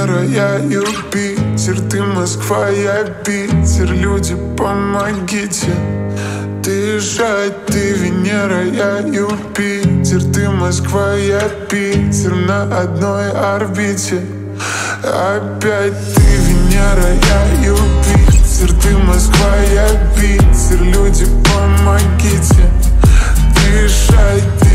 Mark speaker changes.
Speaker 1: Венера, я Юпитер, ты Москва, я Питер. Люди, помогите дышать. Ты Венера, я Юпитер, ты Москва, я Питер. На одной орбите опять. Ты Венера, я Юпитер, ты Москва, я Питер. Люди, помогите дышать.